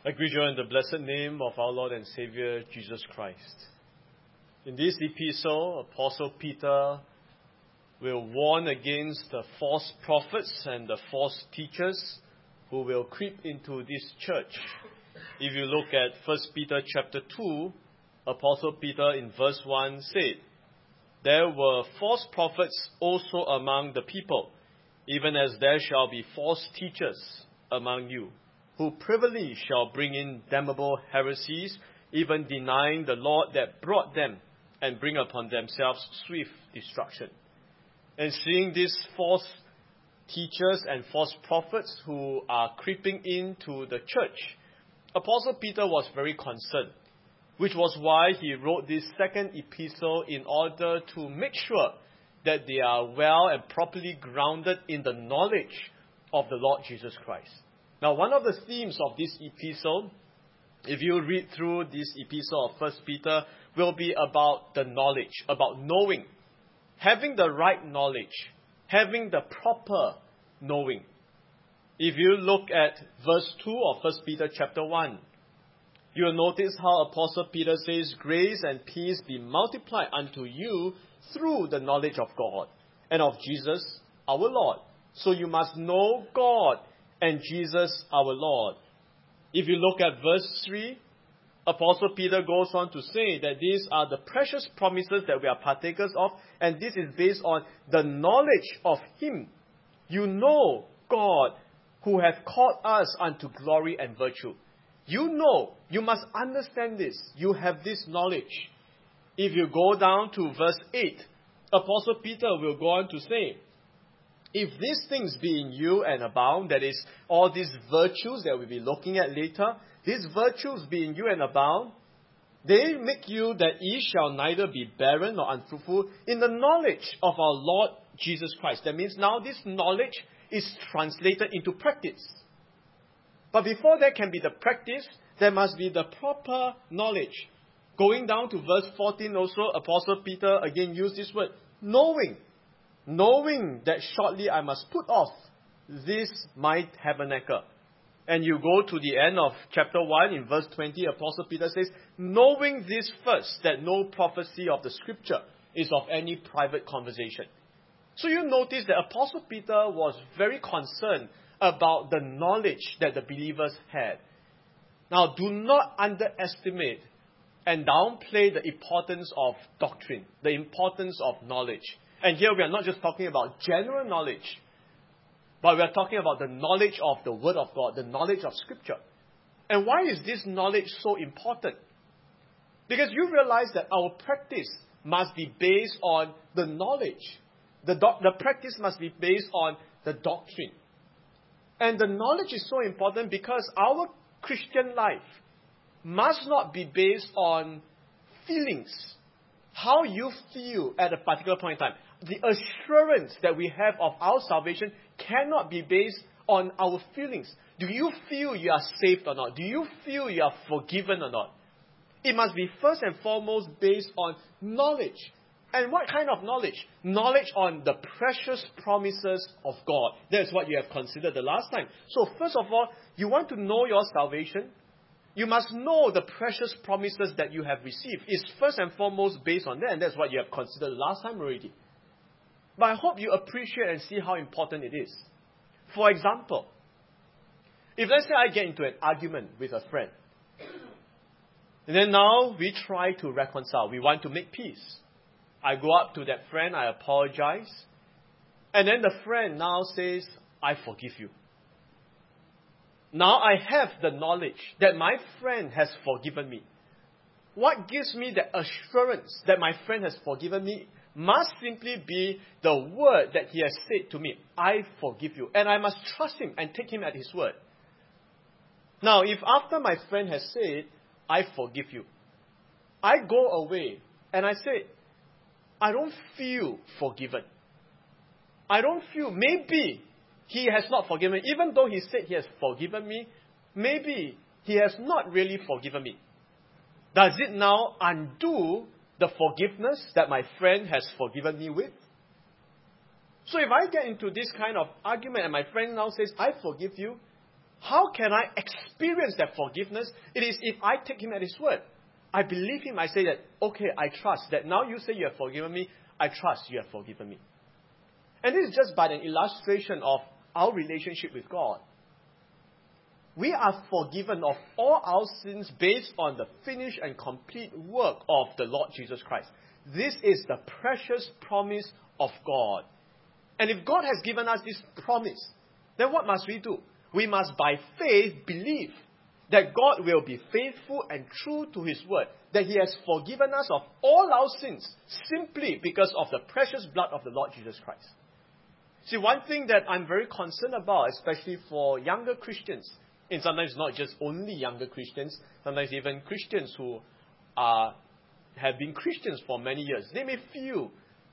I greet you in the blessed name of our Lord and Savior, Jesus Christ. In this epistle, Apostle Peter will warn against the false prophets and the false teachers who will creep into this church. If you look at 1 Peter chapter 2, Apostle Peter in verse 1 said, "There were false prophets also among the people, even as there shall be false teachers among you, who privily shall bring in damnable heresies, even denying the Lord that brought them, and bring upon themselves swift destruction." And seeing these false teachers and false prophets who are creeping into the church, Apostle Peter was very concerned, which was why he wrote this second epistle in order to make sure that they are well and properly grounded in the knowledge of the Lord Jesus Christ. Now, one of the themes of this epistle, if you read through this epistle of 1 Peter, will be about the knowledge, about knowing, having the right knowledge, having the proper knowing. If you look at verse 2 of 1 Peter chapter 1, you will notice how Apostle Peter says, "Grace and peace be multiplied unto you through the knowledge of God and of Jesus our Lord." So you must know God and Jesus our Lord. If you look at verse 3, Apostle Peter goes on to say that these are the precious promises that we are partakers of, and this is based on the knowledge of Him. You know God, who hath called us unto glory and virtue. You know, you must understand this. You have this knowledge. If you go down to verse 8, Apostle Peter will go on to say, "If these things be in you and abound," that is, all these virtues that we'll be looking at later, "these virtues be in you and abound, they make you that ye shall neither be barren nor unfruitful in the knowledge of our Lord Jesus Christ." That means now this knowledge is translated into practice. But before there can be the practice, there must be the proper knowledge. Going down to verse 14 also, Apostle Peter again used this word, knowing. Knowing that shortly I must put off this my tabernacle. And you go to the end of chapter 1 in verse 20, Apostle Peter says, "Knowing this first, that no prophecy of the scripture is of any private conversation." So you notice that Apostle Peter was very concerned about the knowledge that the believers had. Now, do not underestimate and downplay the importance of doctrine, the importance of knowledge. And here we are not just talking about general knowledge, but we are talking about the knowledge of the Word of God, the knowledge of Scripture. And why is this knowledge so important? Because you realize that our practice must be based on the knowledge. The practice must be based on the doctrine. And the knowledge is so important because our Christian life must not be based on feelings, how you feel at a particular point in time. The assurance that we have of our salvation cannot be based on our feelings. Do you feel you are saved or not? Do you feel you are forgiven or not? It must be first and foremost based on knowledge. And what kind of knowledge? Knowledge on the precious promises of God. That's what you have considered the last time. So first of all, you want to know your salvation. You must know the precious promises that you have received. It's first and foremost based on that, and that's what you have considered the last time already. But I hope you appreciate and see how important it is. For example, if let's say I get into an argument with a friend, and then now we try to reconcile. We want to make peace. I go up to that friend, I apologize. And then the friend now says, "I forgive you." Now I have the knowledge that my friend has forgiven me. What gives me the assurance that my friend has forgiven me must simply be the word that he has said to me, "I forgive you." And I must trust him and take him at his word. Now, if after my friend has said, "I forgive you," I go away and I say, "I don't feel forgiven. I don't feel," maybe he has not forgiven me. Even though he said he has forgiven me, maybe he has not really forgiven me. Does it now undo the forgiveness that my friend has forgiven me with? So if I get into this kind of argument and my friend now says, "I forgive you," How can I experience that forgiveness? It is if I take him at his word. I believe him. I say that, okay, I trust that now you say you have forgiven me. I trust you have forgiven me. And this is just by an illustration of our relationship with God. We are forgiven of all our sins based on the finished and complete work of the Lord Jesus Christ. This is the precious promise of God. And if God has given us this promise, then what must we do? We must by faith believe that God will be faithful and true to His word, that He has forgiven us of all our sins simply because of the precious blood of the Lord Jesus Christ. See, one thing that I'm very concerned about, especially for younger Christians, and sometimes not just only younger Christians, sometimes even Christians who have been Christians for many years, they may feel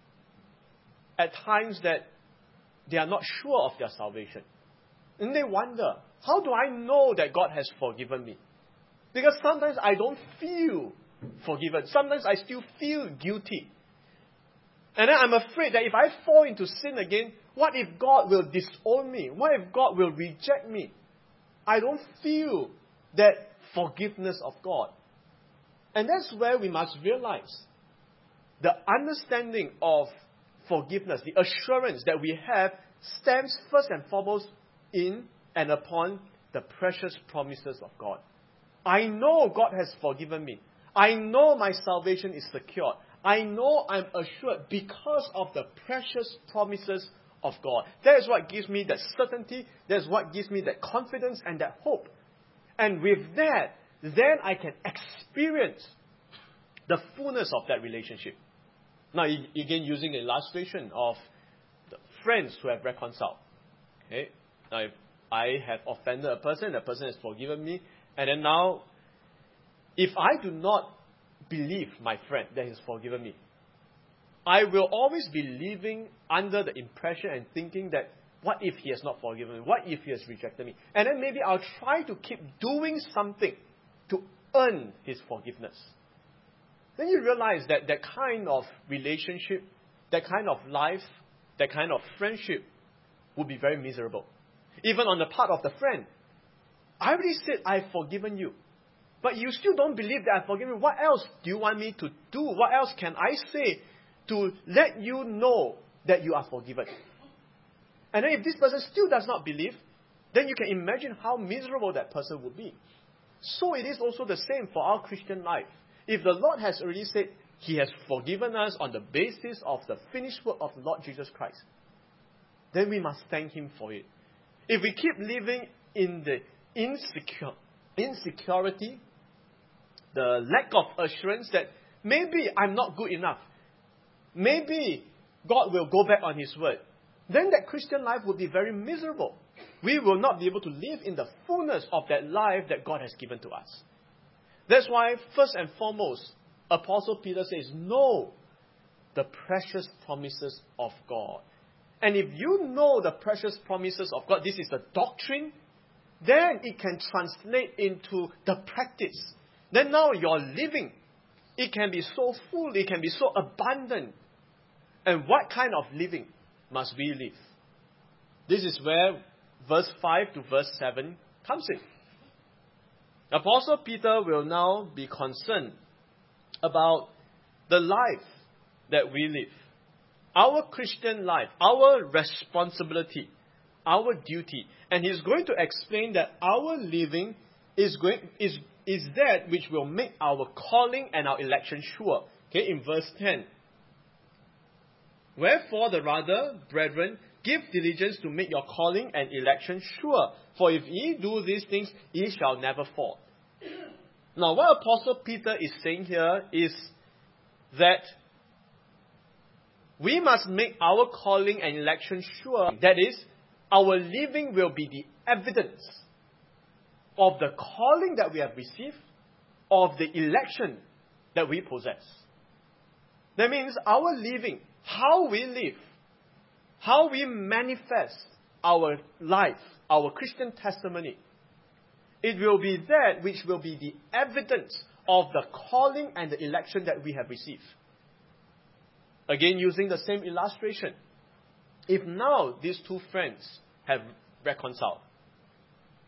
at times that they are not sure of their salvation. And they wonder, how do I know that God has forgiven me? Because sometimes I don't feel forgiven. Sometimes I still feel guilty. And then I'm afraid that if I fall into sin again, what if God will disown me? What if God will reject me? I don't feel that forgiveness of God. And that's where we must realize the understanding of forgiveness, the assurance that we have, stems first and foremost in and upon the precious promises of God. I know God has forgiven me. I know my salvation is secured. I know I'm assured because of the precious promises of God. That is what gives me that certainty. That is what gives me that confidence and that hope. And with that, then I can experience the fullness of that relationship. Now, again, using the illustration of the friends who have reconciled. Okay? Now, if I have offended a person has forgiven me, and then now, if I do not believe my friend that he's forgiven me, I will always be living under the impression and thinking that, what if he has not forgiven me? What if he has rejected me? And then maybe I'll try to keep doing something to earn his forgiveness. Then you realize that that kind of relationship, that kind of life, that kind of friendship would be very miserable. Even on the part of the friend. I already said I've forgiven you. But you still don't believe that I've forgiven you. What else do you want me to do? What else can I say to let you know that you are forgiven? And then if this person still does not believe, then you can imagine how miserable that person would be. So it is also the same for our Christian life. If the Lord has already said He has forgiven us on the basis of the finished work of the Lord Jesus Christ, then we must thank Him for it. If we keep living in the insecurity, the lack of assurance that maybe I'm not good enough, maybe God will go back on His word, then that Christian life will be very miserable. We will not be able to live in the fullness of that life that God has given to us. That's why, first and foremost, Apostle Peter says, know the precious promises of God. And if you know the precious promises of God, this is the doctrine, then it can translate into the practice. Then now your living, it can be so full, it can be so abundant. And what kind of living must we live? This is where verse 5 to verse 7 comes in. Apostle Peter will now be concerned about the life that we live. Our Christian life, our responsibility, our duty. And he's going to explain that our living is that which will make our calling and our election sure. Okay, in verse 10. Wherefore the rather, brethren, give diligence to make your calling and election sure. For if ye do these things, ye shall never fall. Now, what Apostle Peter is saying here is that we must make our calling and election sure. That is, our living will be the evidence of the calling that we have received, of the election that we possess. That means our living, how we live, how we manifest our life, our Christian testimony, it will be that which will be the evidence of the calling and the election that we have received. Again, using the same illustration. If now these two friends have reconciled,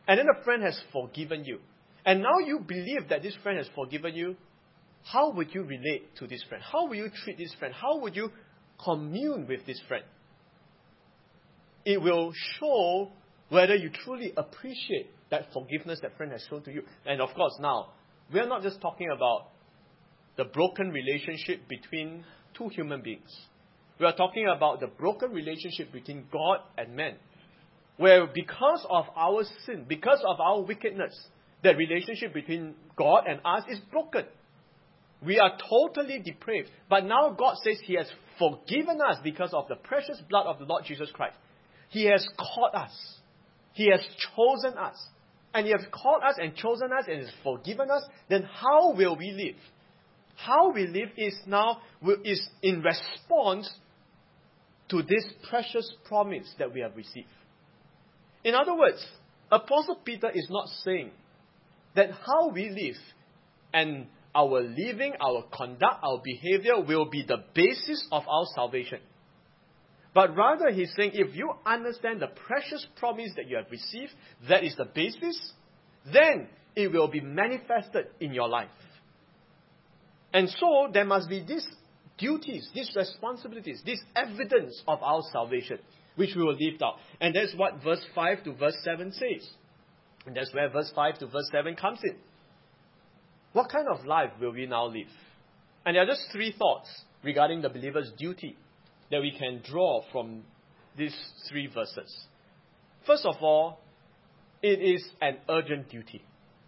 and then a friend has forgiven you, and now you believe that this friend has forgiven you, how would you relate to this friend? How will you treat this friend? How would you commune with this friend? It will show whether you truly appreciate that forgiveness that friend has shown to you. And of course, now, we are not just talking about the broken relationship between two human beings. We are talking about the broken relationship between God and man, where because of our sin, because of our wickedness, the relationship between God and us is broken. We are totally depraved. But now God says He has forgiven us because of the precious blood of the Lord Jesus Christ. He has called us. He has chosen us. And He has called us and chosen us and has forgiven us. Then how will we live? How we live is in response to this precious promise that we have received. In other words, Apostle Peter is not saying that how we live and our living, our conduct, our behavior will be the basis of our salvation. But rather, he's saying, if you understand the precious promise that you have received, that is the basis, then it will be manifested in your life. And so, there must be these duties, these responsibilities, this evidence of our salvation, which we will live out. And that's what verse 5 to verse 7 says. And that's where verse 5 to verse 7 comes in. What kind of life will we now live? And there are just three thoughts regarding the believer's duty that we can draw from these three verses. First of all, it is an urgent duty.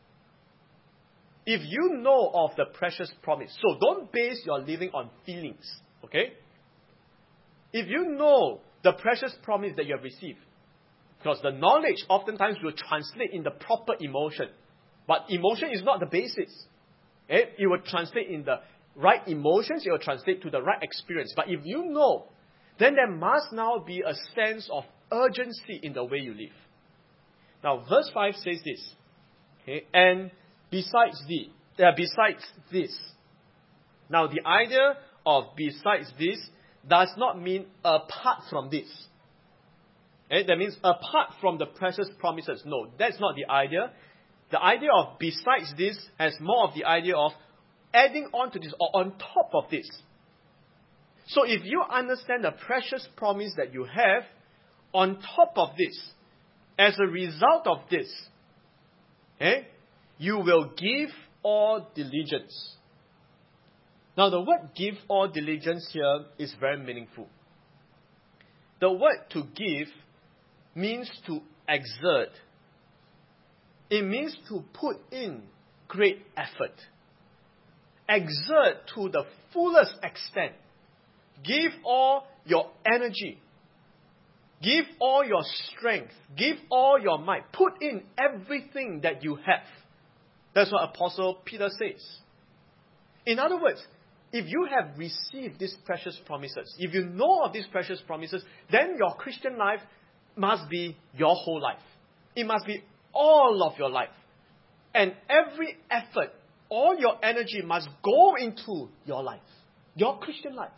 If you know of the precious promise, so don't base your living on feelings, okay? If you know the precious promise that you have received, because the knowledge oftentimes will translate in the proper emotion, but emotion is not the basis. It will translate in the right emotions, it will translate to the right experience. But if you know, then there must now be a sense of urgency in the way you live. Now, verse 5 says this, okay? And besides this. Now, the idea of besides this does not mean apart from this. Okay? That means apart from the precious promises. No, that's not the idea. The idea of besides this has more of the idea of adding on to this or on top of this. So if you understand the precious promise that you have, on top of this, as a result of this, okay, you will give all diligence. Now the word give all diligence here is very meaningful. The word to give means to exert. It means to put in great effort. Exert to the fullest extent. Give all your energy. Give all your strength. Give all your might. Put in everything that you have. That's what Apostle Peter says. In other words, if you have received these precious promises, if you know of these precious promises, then your Christian life must be your whole life. It must be all of your life. And every effort, all your energy must go into your life, your Christian life.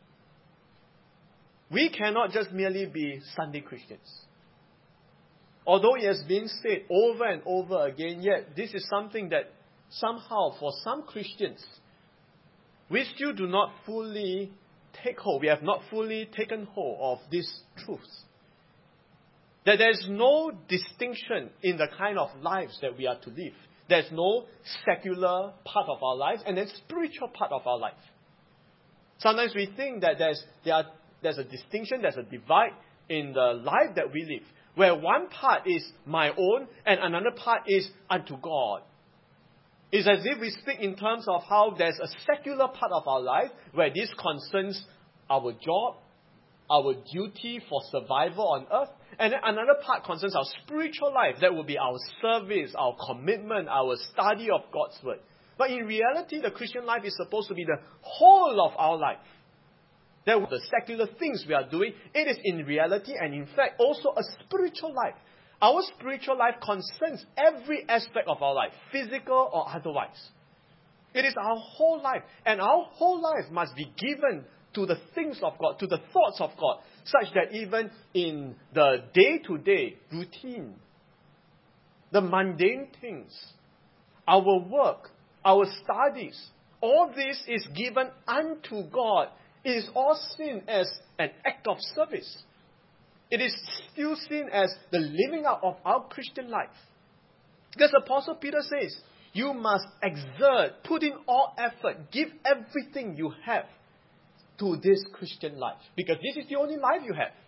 We cannot just merely be Sunday Christians. Although it has been said over and over again, yet this is something that somehow for some Christians, we still do not fully take hold. We have not fully taken hold of these truths. That there is no distinction in the kind of lives that we are to live. There's no secular part of our lives and then spiritual part of our life. Sometimes we think that there's a distinction, there's a divide in the life that we live, where one part is my own and another part is unto God. It's as if we speak in terms of how there's a secular part of our life where this concerns our job, our duty for survival on earth, and then another part concerns our spiritual life. That will be our service, our commitment, our study of God's Word. But in reality, the Christian life is supposed to be the whole of our life. That the secular things we are doing, it is in reality and in fact also a spiritual life. Our spiritual life concerns every aspect of our life, physical or otherwise. It is our whole life. And our whole life must be given to the things of God, to the thoughts of God, such that even in the day-to-day routine, the mundane things, our work, our studies, all this is given unto God. It is all seen as an act of service. It is still seen as the living out of our Christian life. Because Apostle Peter says, you must exert, put in all effort, give everything you have to this Christian life. Because this is the only life you have.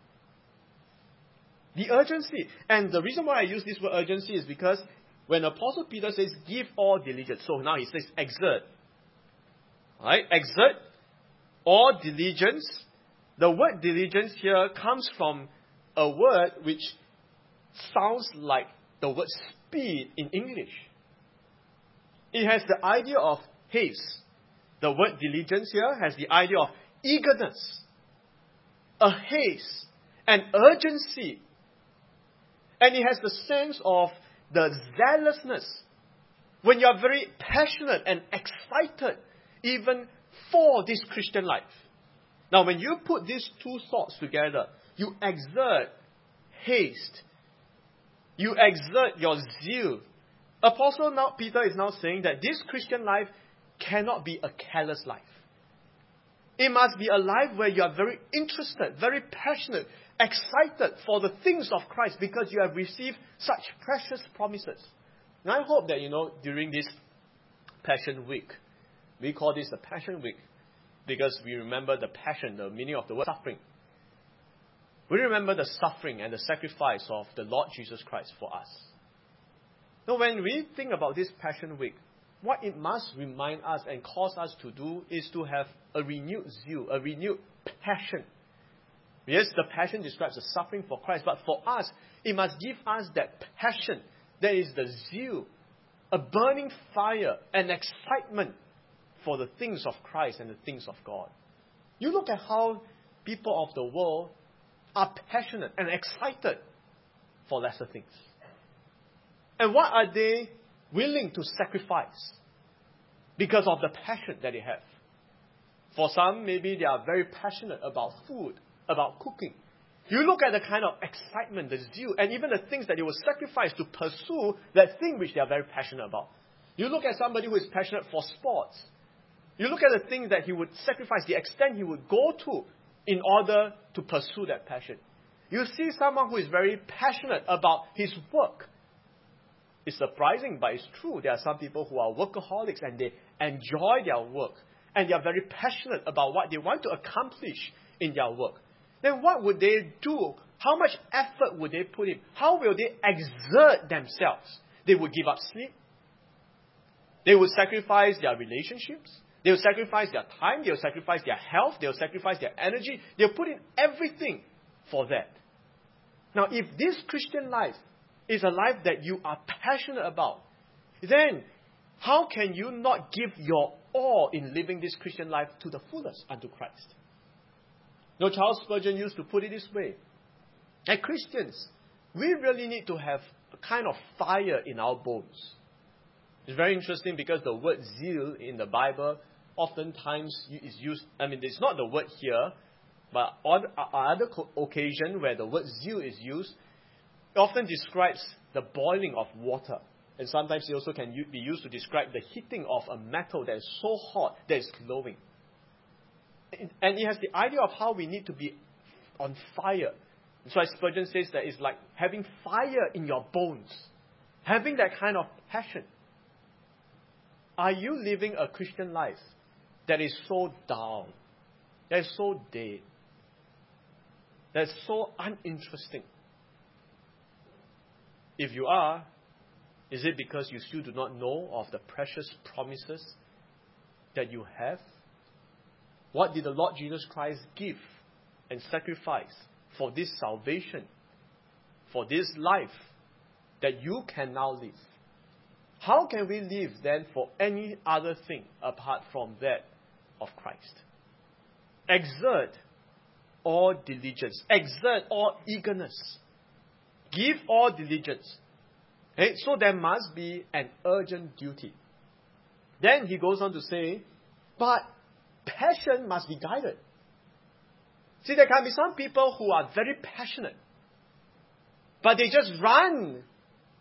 The urgency. And the reason why I use this word urgency is because when Apostle Peter says, give all diligence. So now he says, exert. Right? Exert all diligence. The word diligence here comes from a word which sounds like the word speed in English. It has the idea of haste. The word diligence here has the idea of eagerness, a haste, an urgency. And it has the sense of the zealousness. When you are very passionate and excited even for this Christian life. Now, when you put these two thoughts together, you exert haste. You exert your zeal. Apostle Peter is now saying that this Christian life cannot be a careless life. It must be a life where you are very interested, very passionate, excited for the things of Christ because you have received such precious promises. And I hope that, during this Passion Week, we call this the Passion Week because we remember the passion, the meaning of the word suffering. We remember the suffering and the sacrifice of the Lord Jesus Christ for us. Now, when we think about this Passion Week, what it must remind us and cause us to do is to have a renewed zeal, a renewed passion. Yes, the passion describes the suffering for Christ, but for us, it must give us that passion, that is the zeal, a burning fire, an excitement for the things of Christ and the things of God. You look at how people of the world are passionate and excited for lesser things. And what are they willing to sacrifice because of the passion that they have? For some, maybe they are very passionate about food, about cooking. You look at the kind of excitement, the zeal, and even the things that they will sacrifice to pursue that thing which they are very passionate about. You look at somebody who is passionate for sports. You look at the things that he would sacrifice, the extent he would go to in order to pursue that passion. You see someone who is very passionate about his work. It's surprising, but it's true. There are some people who are workaholics and they enjoy their work. And they are very passionate about what they want to accomplish in their work. Then what would they do? How much effort would they put in? How will they exert themselves? They would give up sleep. They would sacrifice their relationships. They will sacrifice their time. They will sacrifice their health. They will sacrifice their energy. They will put in everything for that. Now, if this Christian life is a life that you are passionate about, then how can you not give your all in living this Christian life to the fullest unto Christ? Charles Spurgeon used to put it this way. As Christians, we really need to have a kind of fire in our bones. It's very interesting because the word zeal in the Bible oftentimes is used, it's not the word here, but on other occasion where the word zeal is used, it often describes the boiling of water. And sometimes it also can be used to describe the heating of a metal that is so hot that it's glowing. And it has the idea of how we need to be on fire. That's why Spurgeon says that it's like having fire in your bones. Having that kind of passion. Are you living a Christian life that is so dull, that is so dead, that is so uninteresting? If you are, is it because you still do not know of the precious promises that you have? What did the Lord Jesus Christ give and sacrifice for this salvation, for this life that you can now live? How can we live then for any other thing apart from that of Christ? Exert all diligence. Exert all eagerness. Give all diligence. Okay? So there must be an urgent duty. Then he goes on to say, but passion must be guided. See, there can be some people who are very passionate, but they just run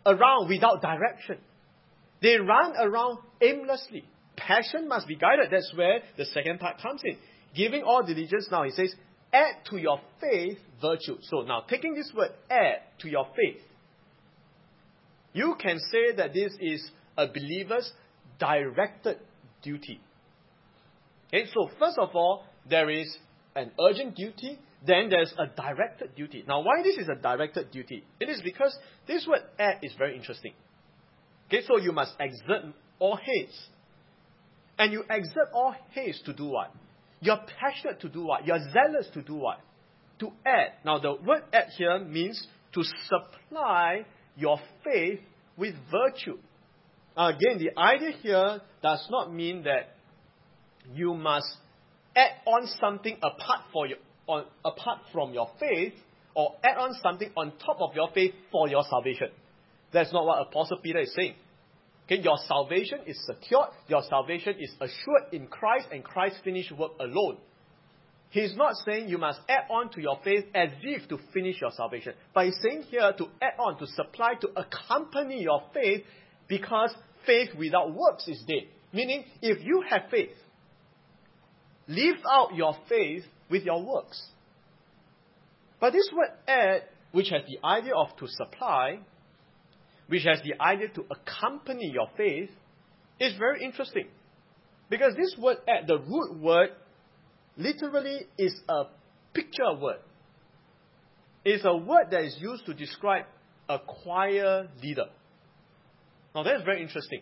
around without direction. They run around aimlessly. Passion must be guided. That's where the second part comes in. Giving all diligence, now he says, add to your faith virtue. So now, taking this word add to your faith, you can say that this is a believer's directed duty. Okay, so first of all, there is an urgent duty, then there's a directed duty. Now, why this is a directed duty? It is because this word add is very interesting. Okay, so you must exert all haste. And you exert all haste to do what? You're passionate to do what? You're zealous to do what? To add. Now, the word add here means to supply your faith with virtue. Again, the idea here does not mean that you must add on something apart from your faith, or add on something on top of your faith for your salvation. That's not what Apostle Peter is saying. Okay, your salvation is secured, your salvation is assured in Christ and Christ's finished work alone. He's not saying you must add on to your faith as if to finish your salvation. But he's saying here to add on, to supply, to accompany your faith, because faith without works is dead. Meaning, if you have faith, live out your faith with your works. But this word add, which has the idea of to supply, which has the idea to accompany your faith, is very interesting. Because this word add, the root word, literally is a picture word. It's a word that is used to describe a choir leader. Now that's very interesting.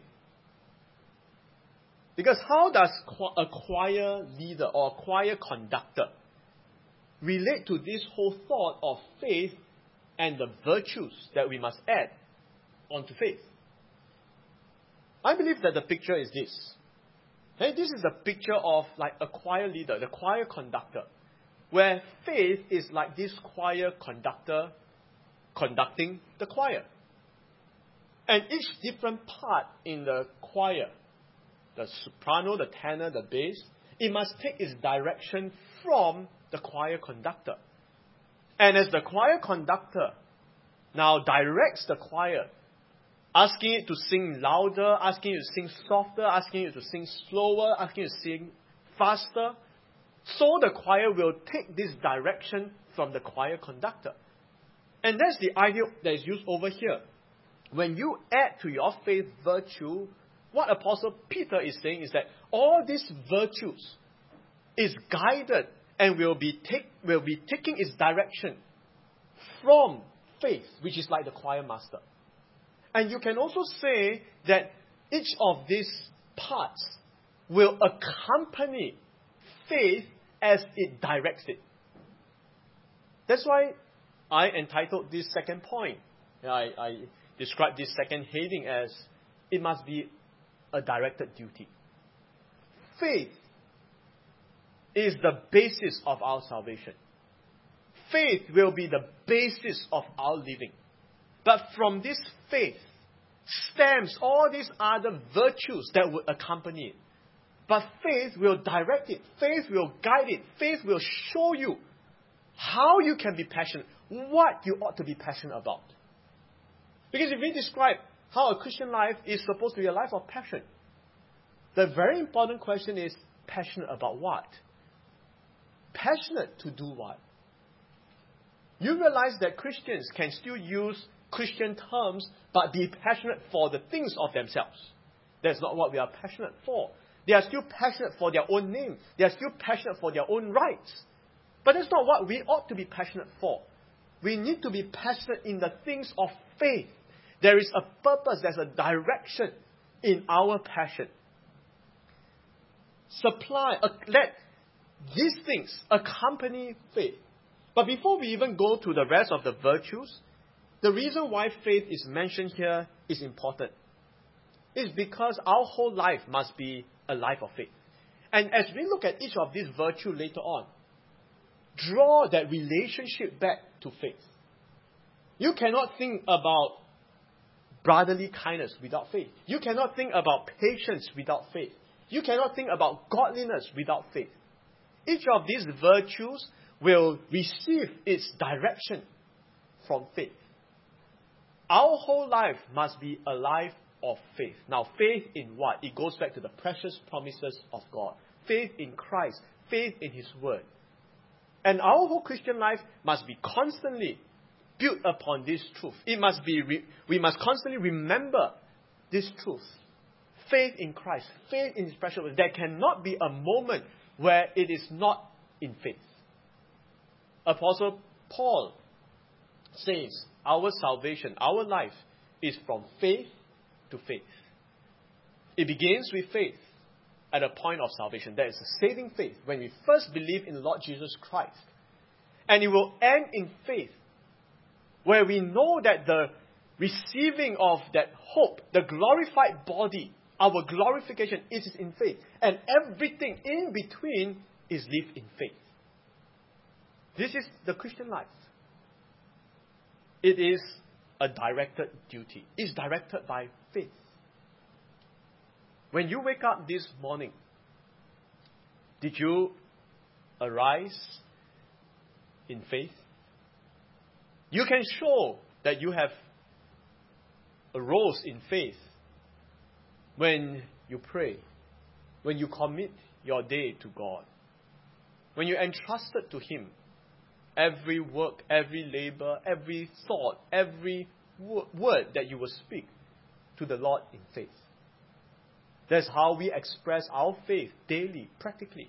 Because how does a choir leader or a choir conductor relate to this whole thought of faith and the virtues that we must add onto faith? I believe that the picture is this. Okay, this is a picture of like a choir leader, the choir conductor, where faith is like this choir conductor conducting the choir. And each different part in the choir, the soprano, the tenor, the bass, it must take its direction from the choir conductor. And as the choir conductor now directs the choir, asking it to sing louder, asking it to sing softer, asking it to sing slower, asking it to sing faster, so the choir will take this direction from the choir conductor. And that's the idea that is used over here. When you add to your faith virtue, what Apostle Peter is saying is that all these virtues is guided and will be taking its direction from faith, which is like the choir master. And you can also say that each of these parts will accompany faith as it directs it. That's why I entitled this second point. I described this second heading as, it must be a directed duty. Faith is the basis of our salvation. Faith will be the basis of our living. But from this faith stems all these other virtues that would accompany it. But faith will direct it. Faith will guide it. Faith will show you how you can be passionate, what you ought to be passionate about. Because if we describe how a Christian life is supposed to be a life of passion, the very important question is, passionate about what? Passionate to do what? You realize that Christians can still use Christian terms, but be passionate for the things of themselves. That's not what we are passionate for. They are still passionate for their own name. They are still passionate for their own rights. But that's not what we ought to be passionate for. We need to be passionate in the things of faith. There is a purpose, there's a direction in our passion. Let these things accompany faith. But before we even go to the rest of the virtues, the reason why faith is mentioned here is important. It's because our whole life must be a life of faith. And as we look at each of these virtues later on, draw that relationship back to faith. You cannot think about brotherly kindness without faith. You cannot think about patience without faith. You cannot think about godliness without faith. Each of these virtues will receive its direction from faith. Our whole life must be a life of faith. Now, faith in what? It goes back to the precious promises of God. Faith in Christ. Faith in His Word. And our whole Christian life must be constantly built upon this truth. We must constantly remember this truth. Faith in Christ. Faith in His precious Word. There cannot be a moment where it is not in faith. Apostle Paul says, our salvation, our life is from faith to faith. It begins with faith at a point of salvation. That is a saving faith when we first believe in the Lord Jesus Christ. And it will end in faith, where we know that the receiving of that hope, the glorified body, our glorification is in faith. And everything in between is lived in faith. This is the Christian life. It is a directed duty. It's directed by faith. When you wake up this morning, did you arise in faith? You can show that you have arose in faith when you pray, when you commit your day to God, when you entrusted to Him every work, every labor, every thought, every word that you will speak to the Lord in faith. That's how we express our faith daily, practically.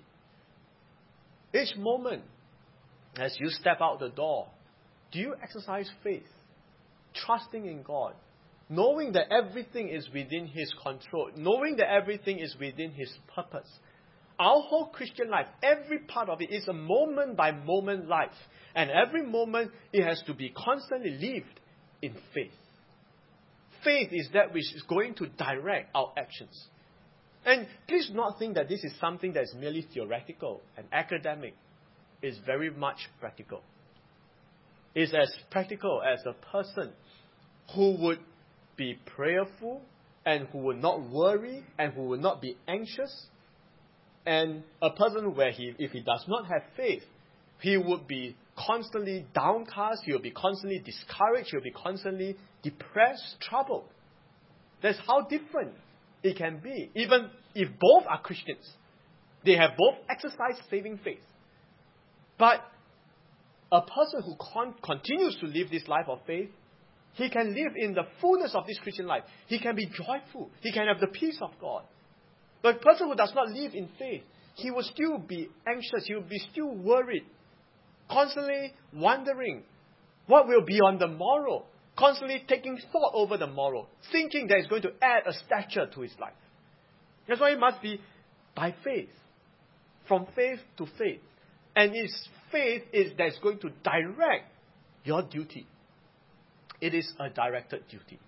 Each moment, as you step out the door, do you exercise faith, trusting in God, knowing that everything is within His control, knowing that everything is within His purpose? Our whole Christian life, every part of it is a moment-by-moment life. And every moment, it has to be constantly lived in faith. Faith is that which is going to direct our actions. And please do not think that this is something that is merely theoretical and academic. It's very much practical. It's as practical as a person who would be prayerful and who would not worry and who would not be anxious. And a person where if he does not have faith, he would be constantly downcast, he will be constantly discouraged, he will be constantly depressed, troubled. That's how different it can be. Even if both are Christians, they have both exercised saving faith. But a person who continues to live this life of faith, he can live in the fullness of this Christian life. He can be joyful. He can have the peace of God. But a person who does not live in faith, he will still be anxious. He will be still worried. Constantly wondering what will be on the morrow. Constantly taking thought over the morrow. Thinking that it's going to add a stature to his life. That's why it must be by faith. From faith to faith. And it's faith that's going to direct your duty. It is a directed duty.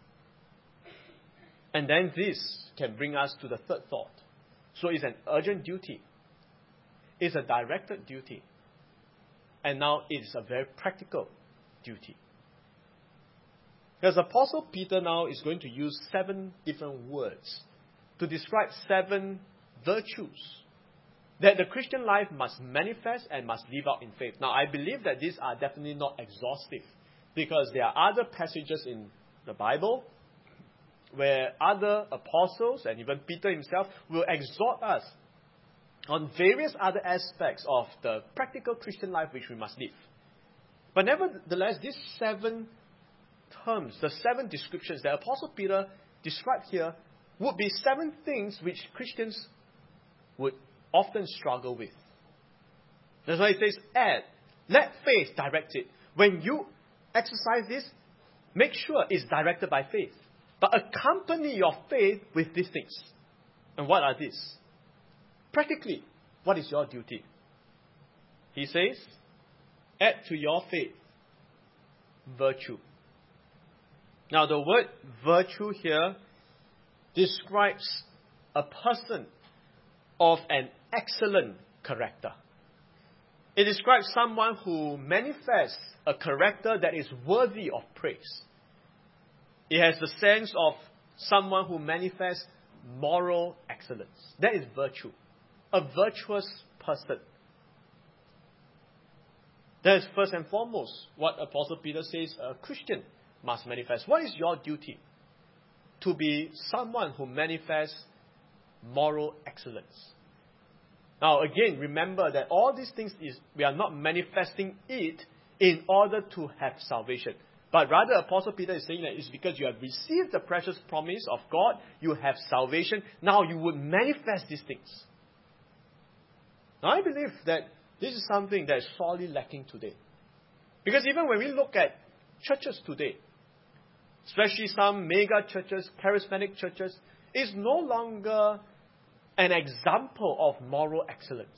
And then this can bring us to the third thought. So it's an urgent duty. It's a directed duty. And now it's a very practical duty. Because Apostle Peter now is going to use 7 different words to describe 7 virtues that the Christian life must manifest and must live out in faith. Now, I believe that these are definitely not exhaustive, because there are other passages in the Bible where other apostles and even Peter himself will exhort us on various other aspects of the practical Christian life which we must live. But nevertheless, these 7 terms, the 7 descriptions that Apostle Peter described here, would be 7 things which Christians would often struggle with. That's why it says, let faith direct it. When you exercise this, make sure it's directed by faith. But accompany your faith with these things. And what are these? Practically, what is your duty? He says, add to your faith virtue. Now, the word virtue here describes a person of an excellent character. It describes someone who manifests a character that is worthy of praise. It has the sense of someone who manifests moral excellence. That is virtue. A virtuous person. That is first and foremost what Apostle Peter says a Christian must manifest. What is your duty? To be someone who manifests moral excellence. Now again, remember that all these things we are not manifesting it in order to have salvation. But rather, Apostle Peter is saying that it's because you have received the precious promise of God, you have salvation, now you would manifest these things. Now I believe that this is something that is sorely lacking today. Because even when we look at churches today, especially some mega churches, charismatic churches, it's no longer an example of moral excellence.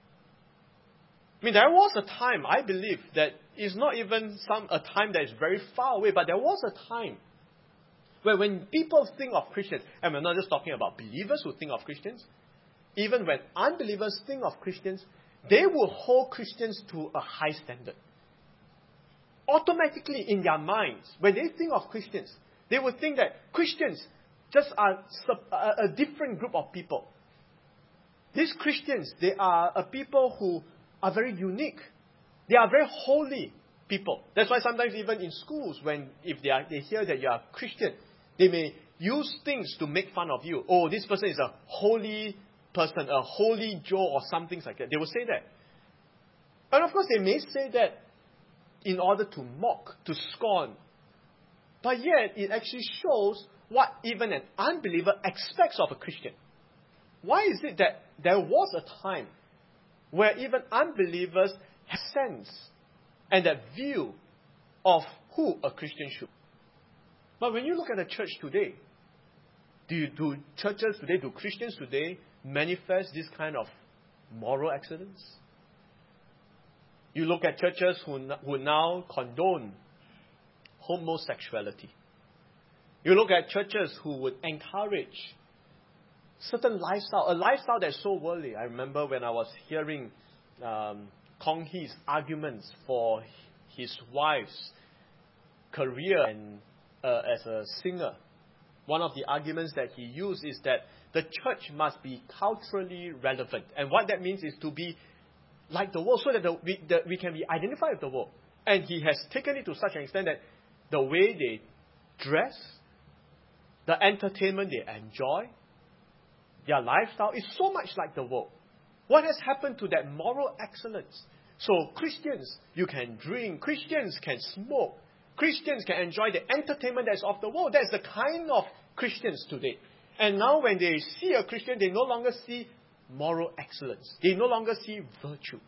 I mean, there was a time, I believe, that is not even a time that is very far away, but there was a time where when people think of Christians, and we're not just talking about believers who think of Christians, even when unbelievers think of Christians, they will hold Christians to a high standard. Automatically in their minds, when they think of Christians, they will think that Christians just are a different group of people. These Christians, they are a people who are very unique. They are very holy people. That's why sometimes even in schools, if they hear that you are Christian, they may use things to make fun of you. Oh, this person is a holy person, a holy Joe or some things like that. They will say that. And of course, they may say that in order to mock, to scorn. But yet, it actually shows what even an unbeliever expects of a Christian. Why is it that there was a time where even unbelievers have sense and that view of who a Christian should be? But when you look at the church today, do churches today, do Christians today manifest this kind of moral excellence? You look at churches who now condone homosexuality. You look at churches who would encourage certain lifestyle, a lifestyle that's so worldly. I remember when I was hearing Kong Hee's arguments for his wife's career and as a singer. One of the arguments that he used is that the church must be culturally relevant. And what that means is to be like the world, so that we can be identified with the world. And he has taken it to such an extent that the way they dress, the entertainment they enjoy, their lifestyle is so much like the world. What has happened to that moral excellence? So Christians, you can drink. Christians can smoke. Christians can enjoy the entertainment that's of the world. That's the kind of Christians today. And now when they see a Christian, they no longer see moral excellence. They no longer see virtue.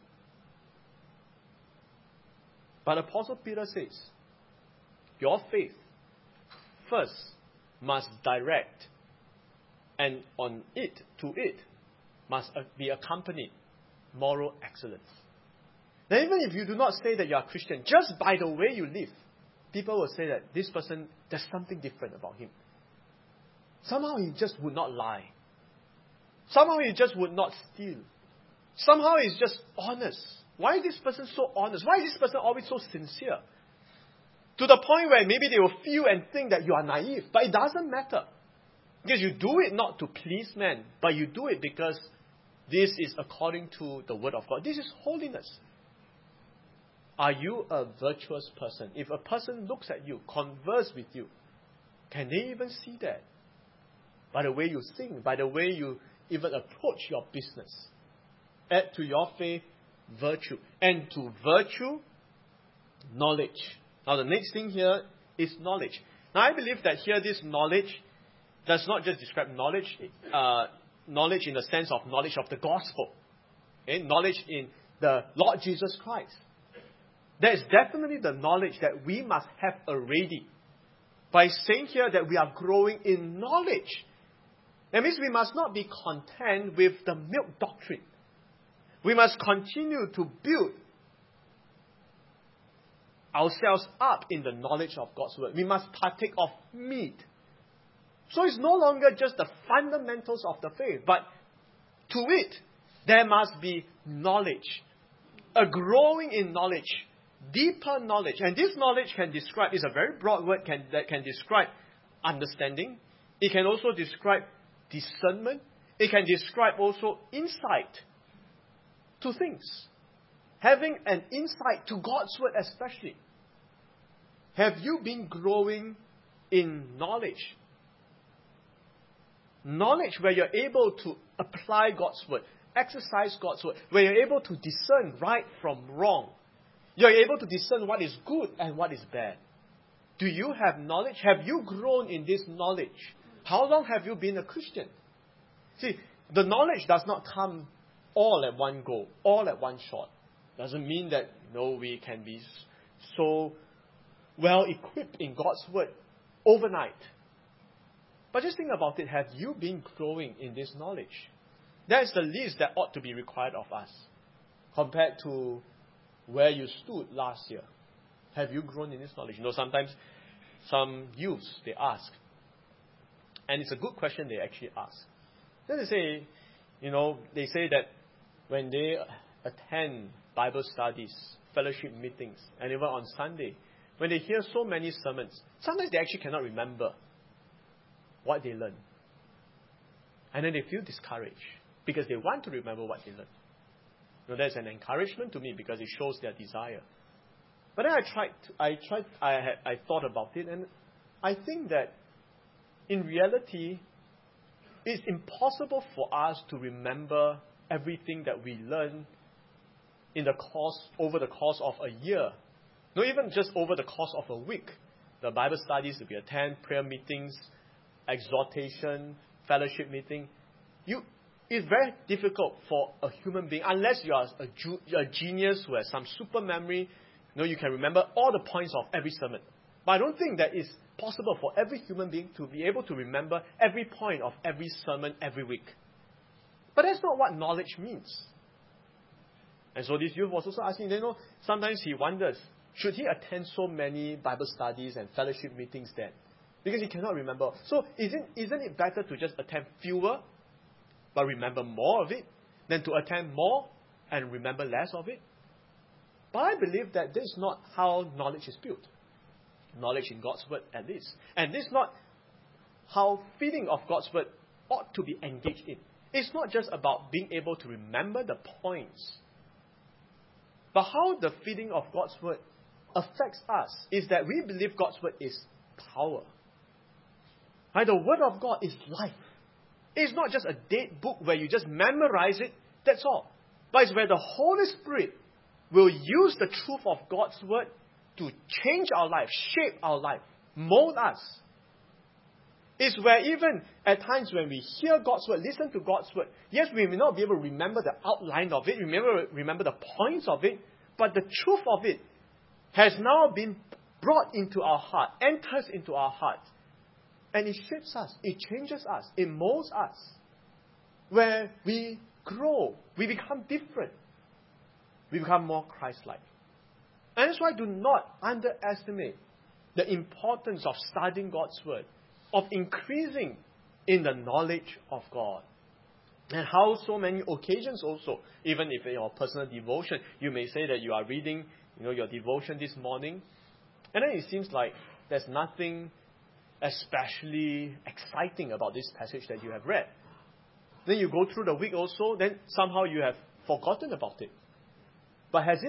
But Apostle Peter says, your faith first must direct, and to it must be accompanied moral excellence. Now even if you do not say that you are Christian, just by the way you live, people will say that this person, there's something different about him. Somehow he just would not lie. Somehow he just would not steal. Somehow he's just honest. Why is this person so honest? Why is this person always so sincere? To the point where maybe they will feel and think that you are naive. But it doesn't matter. Because you do it not to please men, but you do it because this is according to the Word of God. This is holiness. Are you a virtuous person? If a person looks at you, converse with you, can they even see that? By the way you sing, by the way you even approach your business. Add to your faith virtue. And to virtue, knowledge. Now the next thing here is knowledge. Now I believe that here this knowledge does not just describe knowledge, knowledge in the sense of knowledge of the gospel. Okay? Knowledge in the Lord Jesus Christ. That is definitely the knowledge that we must have already. By saying here that we are growing in knowledge, that means we must not be content with the milk doctrine. We must continue to build ourselves up in the knowledge of God's Word. We must partake of meat. So it's no longer just the fundamentals of the faith, but to it, there must be knowledge. A growing in knowledge. Deeper knowledge. And this knowledge can describe, is a very broad word that can describe understanding. It can also describe discernment. It can describe also insight to things. Having an insight to God's Word especially. Have you been growing in knowledge? Knowledge where you're able to apply God's word, exercise God's word, where you're able to discern right from wrong. You're able to discern what is good and what is bad. Do you have knowledge? Have you grown in this knowledge? How long have you been a Christian? See, the knowledge does not come all at one go, all at one shot. Doesn't mean that, we can be so well equipped in God's word overnight. But just think about it. Have you been growing in this knowledge? That's the least that ought to be required of us compared to where you stood last year. Have you grown in this knowledge? Sometimes some youths, they ask. And it's a good question they actually ask. Then they say, they say that when they attend Bible studies, fellowship meetings, and even on Sunday, when they hear so many sermons, sometimes they actually cannot remember what they learned. And then they feel discouraged because they want to remember what they learned. That's an encouragement to me because it shows their desire. But then I thought about it, and I think that in reality, it's impossible for us to remember everything that we learn over the course of a year. Not even just over the course of a week. The Bible studies that we attend, prayer meetings, exhortation, fellowship meeting. It's very difficult for a human being, unless you are a genius who has some super memory, you can remember all the points of every sermon. But I don't think that it's possible for every human being to be able to remember every point of every sermon every week. But that's not what knowledge means. And so this youth was also asking, sometimes he wonders, should he attend so many Bible studies and fellowship meetings then? Because he cannot remember. So isn't it better to just attend fewer, but remember more of it, than to attend more and remember less of it? But I believe that this is not how knowledge is built. Knowledge in God's word, at least. And this is not how feeding of God's word ought to be engaged in. It's not just about being able to remember the points, but how the feeding of God's word affects us is that we believe God's word is power. Right? The word of God is life. It's not just a dead book where you just memorize it, that's all. But it's where the Holy Spirit will use the truth of God's word to change our life, shape our life, mold us. It's where even at times when we hear God's word, listen to God's word, yes, we may not be able to remember the outline of it, remember the points of it, but the truth of it has now been brought into our heart, enters into our heart. And it shapes us, it changes us, it molds us. Where we grow, we become different. We become more Christ-like. And that's why do not underestimate the importance of studying God's word, of increasing in the knowledge of God. And how so many occasions also, even if in your personal devotion, you may say that you are reading, your devotion this morning, and then it seems like there's nothing especially exciting about this passage that you have read. Then you go through the week also, then somehow you have forgotten about it. But have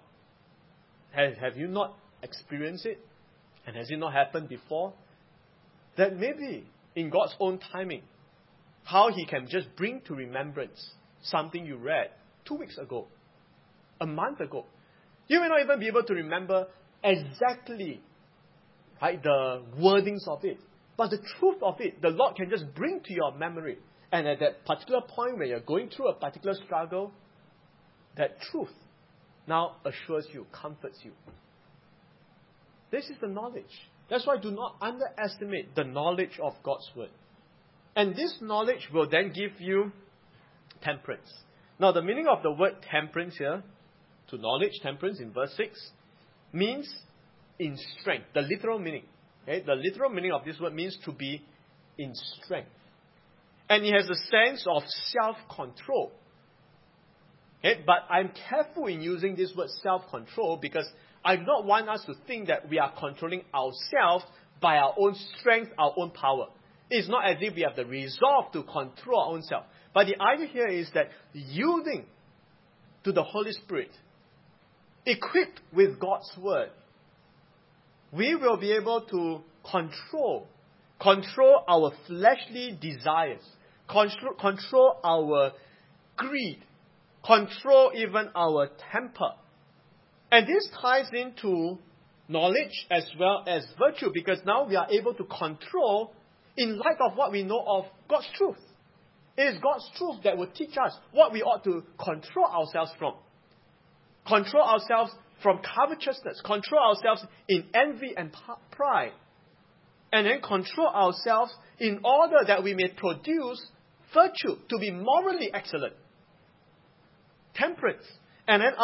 you not experienced it? And has it not happened before? That maybe in God's own timing, how He can just bring to remembrance something you read 2 weeks ago, a month ago. You may not even be able to remember exactly the wordings of it. But the truth of it, the Lord can just bring to your memory. And at that particular point where you're going through a particular struggle, that truth now assures you, comforts you. This is the knowledge. That's why do not underestimate the knowledge of God's word. And this knowledge will then give you temperance. Now the meaning of the word temperance here, to knowledge, temperance in verse 6, means in strength. The literal meaning. Okay? The literal meaning of this word means to be in strength. And it has a sense of self-control. Okay? But I'm careful in using this word self-control because I do not want us to think that we are controlling ourselves by our own strength, our own power. It's not as if we have the resolve to control our own self. But the idea here is that yielding to the Holy Spirit, equipped with God's word, we will be able to control our fleshly desires, control our greed, control even our temper. And this ties into knowledge as well as virtue, because now we are able to control in light of what we know of God's truth. It is God's truth that will teach us what we ought to control ourselves from. Control ourselves from covetousness. Control ourselves in envy and pride. And then control ourselves in order that we may produce virtue, to be morally excellent. Temperance. And then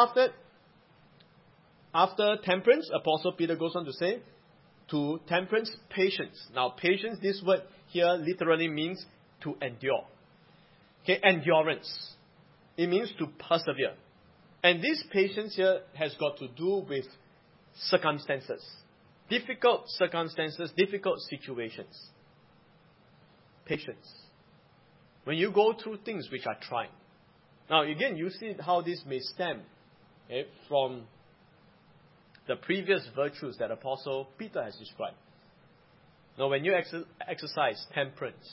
after temperance, Apostle Peter goes on to say, to temperance, patience. Now, patience, this word here literally means to endure. Okay, endurance. It means to persevere. And this patience here has got to do with circumstances. Difficult circumstances, difficult situations. Patience. When you go through things which are trying. Now, again, you see how this may stem from the previous virtues that Apostle Peter has described. Now, when you exercise temperance,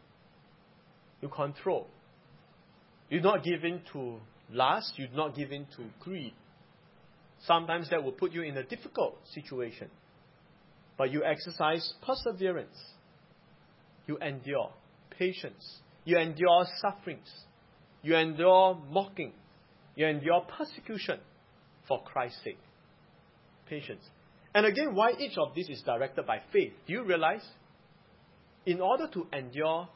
you control. You do not give in to lust. You do not give in to greed. Sometimes that will put you in a difficult situation. But you exercise perseverance. You endure patience. You endure sufferings. You endure mocking. You endure persecution for Christ's sake. Patience. And again, why each of these is directed by faith? Do you realize? In order to endure,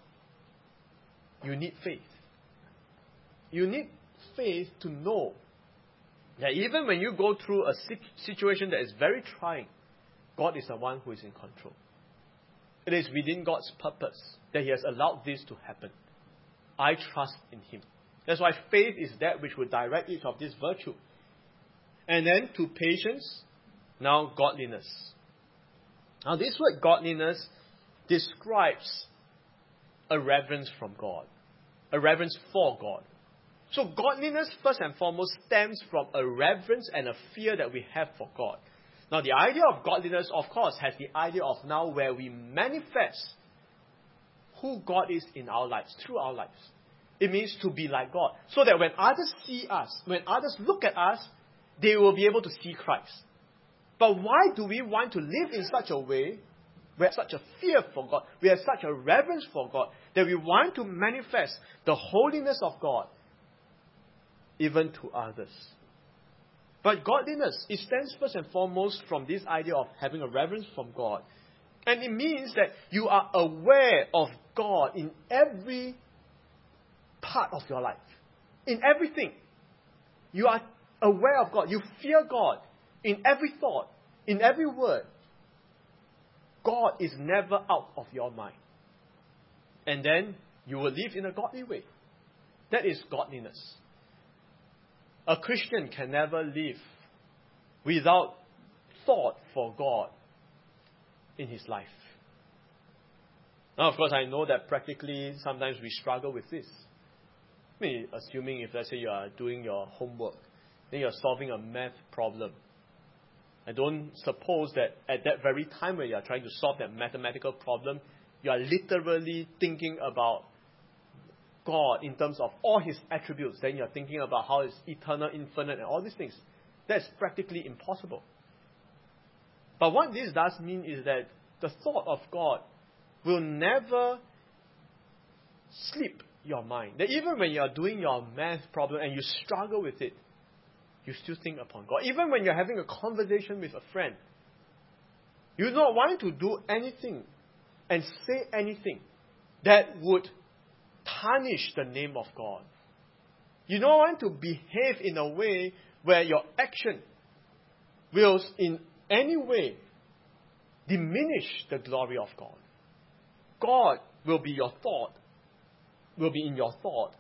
you need faith. You need faith to know that even when you go through a situation that is very trying, God is the one who is in control. It is within God's purpose that He has allowed this to happen. I trust in Him. That's why faith is that which will direct each of these virtues. And then to patience, now godliness. Now this word godliness describes a reverence from God. A reverence for God. So godliness, first and foremost, stems from a reverence and a fear that we have for God. Now the idea of godliness, of course, has the idea of now where we manifest who God is in our lives, through our lives. It means to be like God. So that when others see us, when others look at us, they will be able to see Christ. But why do we want to live in such a way, we have such a fear for God, we have such a reverence for God, that we want to manifest the holiness of God even to others? But godliness, it stems first and foremost from this idea of having a reverence from God. And it means that you are aware of God in every part of your life. In everything. You are aware of God. You fear God in every thought, in every word. God is never out of your mind. And then you will live in a godly way. That is godliness. A Christian can never live without thought for God in his life. Now, of course, I know that practically sometimes we struggle with this. I mean, assuming if, let's say, you are doing your homework, then you are solving a math problem. I don't suppose that at that very time when you are trying to solve that mathematical problem, you are literally thinking about God in terms of all His attributes. Then you are thinking about how He's eternal, infinite, and all these things. That's practically impossible. But what this does mean is that the thought of God will never slip your mind. That even when you are doing your math problem and you struggle with it, you still think upon God. Even when you're having a conversation with a friend, you do not want to do anything and say anything that would tarnish the name of God. You don't want to behave in a way where your action will in any way diminish the glory of God. God will be your thought, will be in your thought,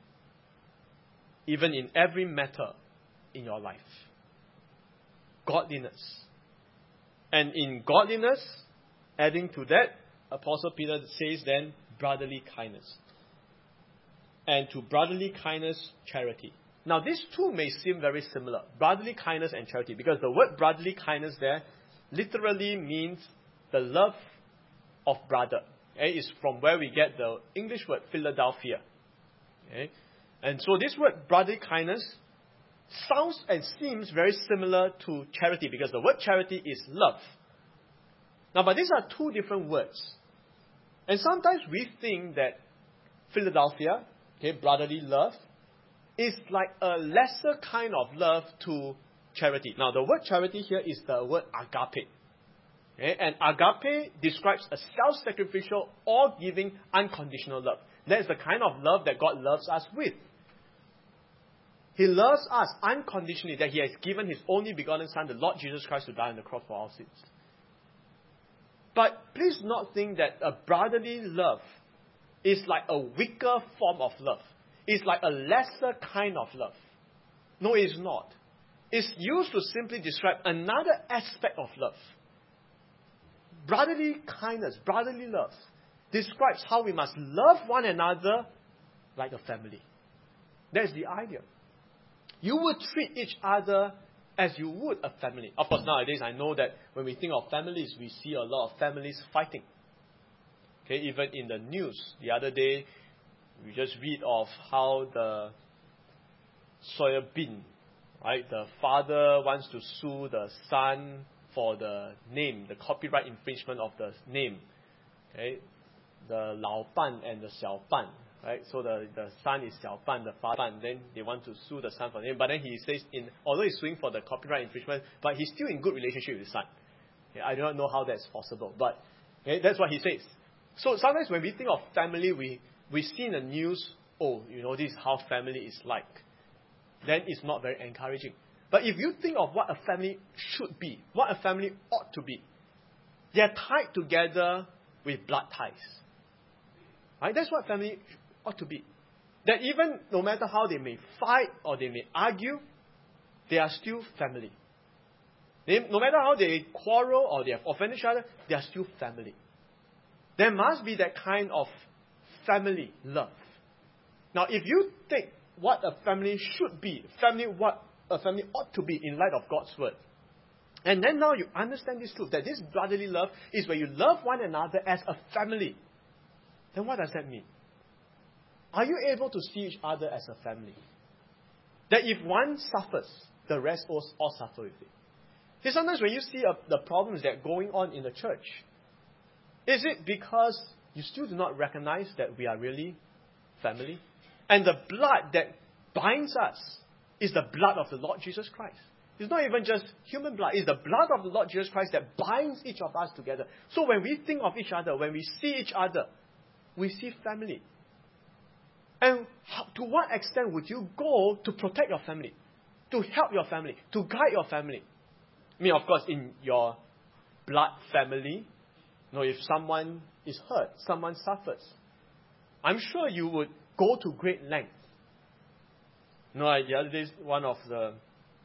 even in every matter in your life. Godliness. And in godliness, adding to that, Apostle Peter says then, brotherly kindness. And to brotherly kindness, charity. Now, these two may seem very similar, brotherly kindness and charity, because the word brotherly kindness there literally means the love of brother. Okay? It's from where we get the English word Philadelphia. Okay? And so this word brotherly kindness sounds and seems very similar to charity, because the word charity is love. Now, but these are two different words. And sometimes we think that Philadelphia, okay, brotherly love, is like a lesser kind of love to charity. Now, the word charity here is the word agape. Okay? And agape describes a self-sacrificial, all-giving, unconditional love. That is the kind of love that God loves us with. He loves us unconditionally, that He has given His only begotten Son, the Lord Jesus Christ, to die on the cross for our sins. But please not think that a brotherly love is like a weaker form of love. It's like a lesser kind of love. No, it is not. It's used to simply describe another aspect of love. Brotherly kindness, brotherly love, describes how we must love one another like a family. That's the idea. You would treat each other as you would a family. Of course, nowadays I know that when we think of families, we see a lot of families fighting. Okay, even in the news, the other day, we just read of how the soybean, right? The father wants to sue the son for the name, the copyright infringement of the name. Okay, the Lao Ban and the Xiao Ban. Right, so the son is Xiao Ban, the father Ban. Then they want to sue the son for the name. But then he says, although he's suing for the copyright infringement, but he's still in good relationship with his son. Okay, I do not know how that's possible, but okay, that's what he says. So sometimes when we think of family, we see in the news, this is how family is like. Then it's not very encouraging. But if you think of what a family should be, what a family ought to be, they are tied together with blood ties. Right? That's what family ought to be. That even no matter how they may fight or they may argue, they are still family. No matter how they quarrel or they have offended each other, they are still family. There must be that kind of family love. Now, if you take what a family should be, what a family ought to be in light of God's word, and then now you understand this truth, that this brotherly love is where you love one another as a family, then what does that mean? Are you able to see each other as a family? That if one suffers, the rest all suffer with it. See, sometimes when you see the problems that are going on in the church, is it because you still do not recognize that we are really family? And the blood that binds us is the blood of the Lord Jesus Christ. It's not even just human blood. It's the blood of the Lord Jesus Christ that binds each of us together. So when we think of each other, when we see each other, we see family. And to what extent would you go to protect your family, to help your family, to guide your family? I mean, of course, in your blood family, if someone is hurt, someone suffers, I'm sure you would go to great lengths. The other day, one of the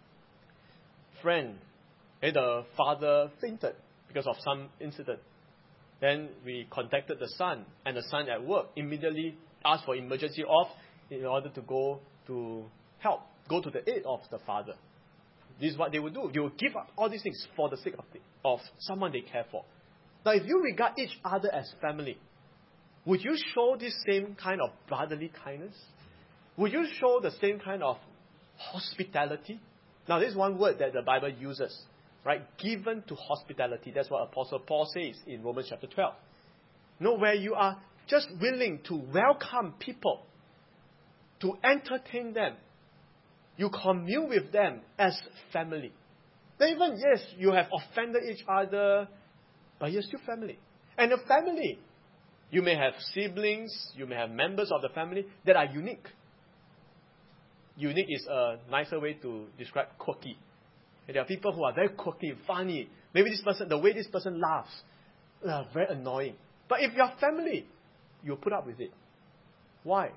friend, the father fainted because of some incident. Then we contacted the son, and the son at work immediately asked for emergency off in order to go to help, go to the aid of the father. This is what they would do. They would give up all these things for the sake of someone they care for. Now, if you regard each other as family, would you show this same kind of brotherly kindness? Would you show the same kind of hospitality? Now, this is one word that the Bible uses, right? Given to hospitality. That's what Apostle Paul says in Romans chapter 12. Where you are just willing to welcome people, to entertain them. You commune with them as family. Then even, yes, you have offended each other, but you're still family. And a family, you may have siblings, you may have members of the family that are unique. Unique is a nicer way to describe quirky. There are people who are very quirky, funny. Maybe the way this person laughs, very annoying. But if you are family, you put up with it. Why?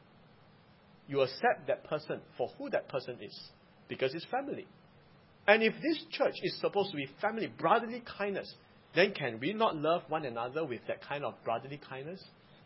You accept that person for who that person is, because it's family. And if this church is supposed to be family, brotherly kindness, then can we not love one another with that kind of brotherly kindness?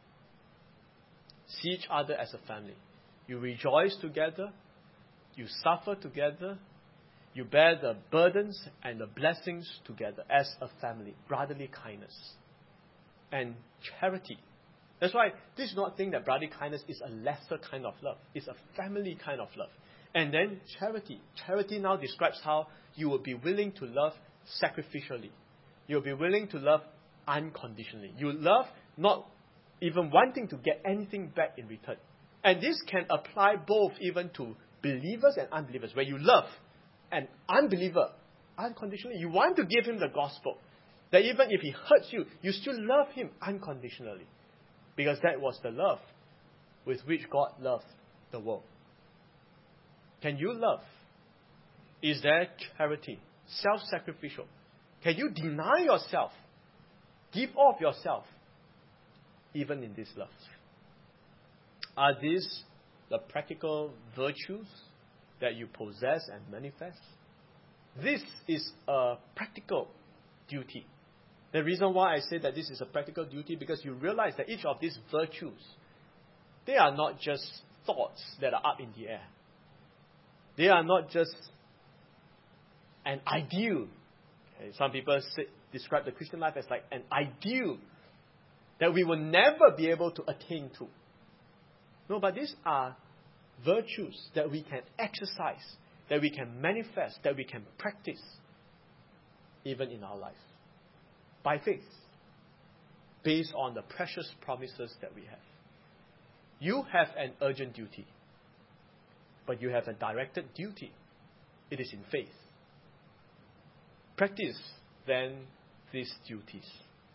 See each other as a family. You rejoice together. You suffer together. You bear the burdens and the blessings together as a family. Brotherly kindness and charity. That's why this is not saying that brotherly kindness is a lesser kind of love. It's a family kind of love. And then charity. Charity now describes how you will be willing to love sacrificially. You'll be willing to love unconditionally. You love not even wanting to get anything back in return. And this can apply both even to believers and unbelievers, where you love an unbeliever unconditionally. You want to give him the gospel. That even if he hurts you, you still love him unconditionally. Because that was the love with which God loved the world. Can you love? Is there charity? Self-sacrificial? Can you deny yourself? Give off yourself? Even in this love. Are these the practical virtues that you possess and manifest? This is a practical duty. The reason why I say that this is a practical duty, because you realize that each of these virtues, they are not just thoughts that are up in the air. They are not just an ideal. Okay, some people describe the Christian life as like an ideal that we will never be able to attain to. No, but these are virtues that we can exercise, that we can manifest, that we can practice, even in our life. By faith, based on the precious promises that we have. You have an urgent duty, but you have a directed duty. It is in faith. Practice, then, these duties.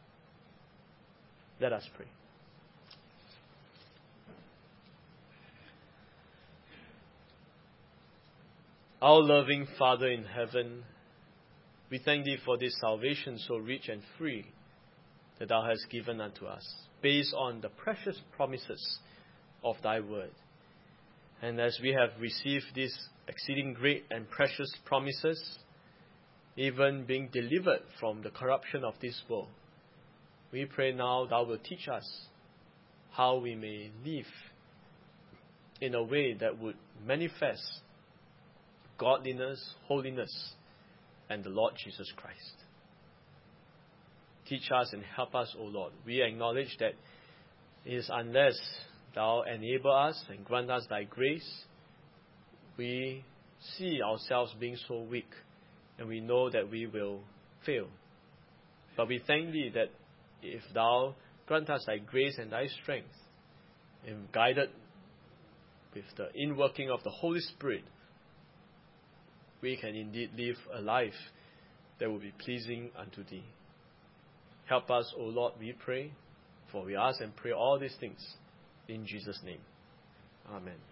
Let us pray. Our loving Father in heaven, we thank Thee for this salvation so rich and free that Thou hast given unto us, based on the precious promises of Thy word. And as we have received these exceeding great and precious promises, even being delivered from the corruption of this world, we pray now Thou will teach us how we may live in a way that would manifest godliness, holiness, and the Lord Jesus Christ. Teach us and help us, O Lord. We acknowledge that it is unless Thou enable us and grant us Thy grace, we see ourselves being so weak, and we know that we will fail. But we thank Thee that if Thou grant us Thy grace and Thy strength, and guided with the inworking of the Holy Spirit, we can indeed live a life that will be pleasing unto Thee. Help us, O Lord, we pray, for we ask and pray all these things in Jesus' name. Amen.